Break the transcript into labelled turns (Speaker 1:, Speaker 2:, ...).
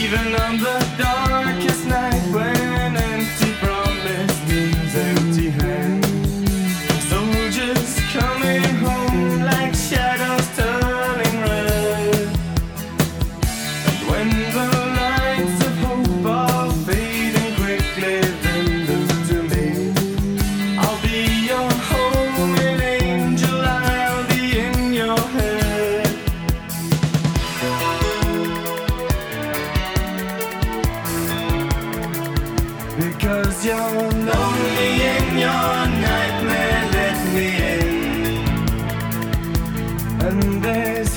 Speaker 1: Even on the darkest night when empty promise means empty hands, soldiers coming home like shadows turning red. And when the lights of hope are fading quickly, then look to me. I'll be your homing angel, I'll be in your head. Because you're lonely in your